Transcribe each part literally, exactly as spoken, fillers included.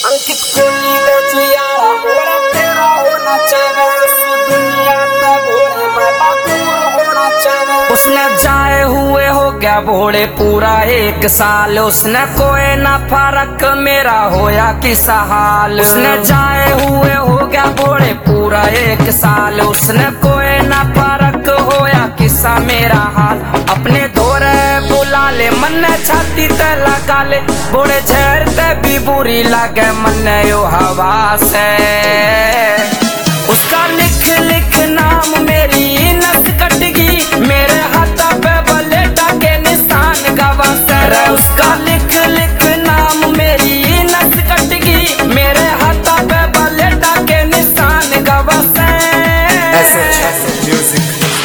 अंकित कोहली बचिया बोले तेरा होना चाहिए सो दुनिया का भोले बाबा दूर होना चाहिए। उसने जाए हुए हो गया भोले पूरा एक साल, उसने कोई ना फर्क मेरा होया किसा हाल। उसने जाए हुए हो गया भोले पूरा एक साल, उसने कोई ना फर्क होया किसा मेरा हाल। अपने धोरे बुला ले मन छाती ते लगा ले, बोले झर ते भी बुरी लगे मन यो हवा से। उसका लिख लिख नाम मेरी नस कटगी, मेरे हाथ पे बलेटा के निशान गवा सर। उसका लिख लिख नाम मेरी नस कटगी, मेरे हाथ पे बलेटा के निशान गवा सर। ऐसे म्यूजिक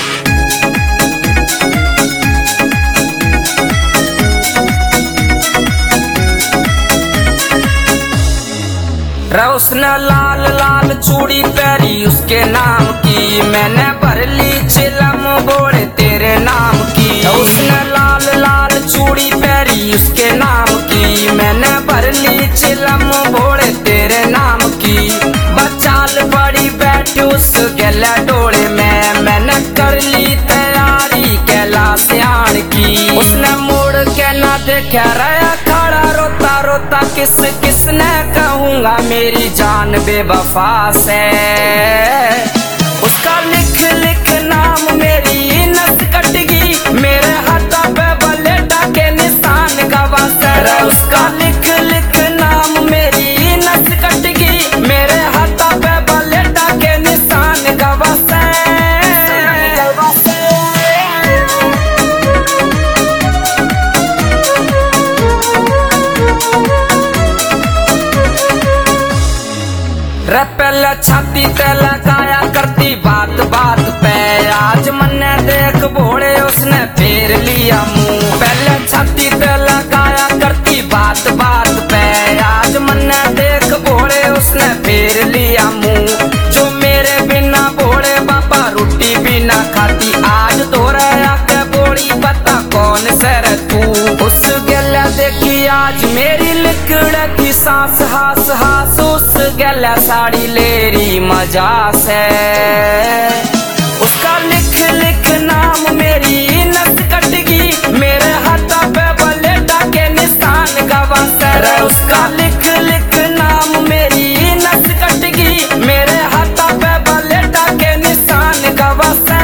उसने लाल लाल चूड़ी पहरी उसके नाम की, मैंने भर ली चिलम बोले तेरे नाम की। उसने लाल लाल चूड़ी पहरी उसके नाम की, मैंने भर ली चिलम बोले तेरे नाम की। बचाल बड़ी बैठी उस गला डोले में, मैंने कर ली तैयारी कैलाश आन की। उसने मुड़ के ना देखा रहा खड़ा रोता रोता, किस किसने कहूँगा मेरी जान बेवफा से। उसका लिख लिख नाम मेरी नस कटगी, मेरे हाथ पे बलेटा के निशान गवा सर। उसका लिख लिख नाम मेरी नस कटगी, मेरे हाथ पे बलेटा के निशान गवा सर। पहले छाती ते लगाया करती बात बात पे, आज मन्ने देख भोले उसने फेर लिया मुंह। पहले छाती ते लगाया करती बात बात पे, आज मन्ने देख भोले उसने फेर लिया मुंह। जो मेरे बिना भोले बाबा रोटी भी ना खाती, आज दोहराया के बोली बता कौन सर तू। उस गला देखी आज मेरी लिकड़ की सांस, हास हास उस गला साड़ी लेरी मजा से। उसका लिख लिख नाम मेरी नस कटगी, मेरे हाथ पे बलेटा के निशान गवा सर। उसका लिख लिख नाम मेरी नस कटगी, मेरे हाथ पे बलेटा के निशान गवा सर।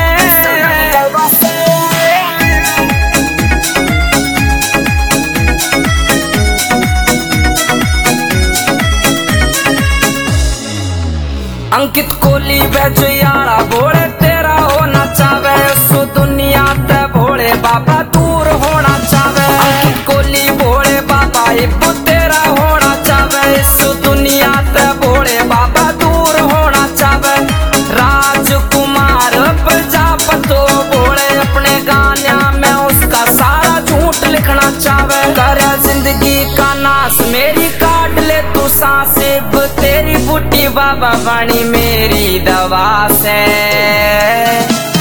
अंकित कोहली बेजयाड़ा भोले तेरा होना चावे सो दुनिया ते भोले बाबा दूर होना चावे। अंकित कोहली भोले बाबा इब्बू तेरा होना चावे सो दुनिया ते भोले बाबा दूर होना चावे। राजकुमार प्रजापतो भोले अपने गाने में उसका सारा झूठ लिखना चावे। कर जिंदगी का नाश मेरी काट ले तू सांसें, तेरी बूटी बाबा वाणी मेरी दवा से।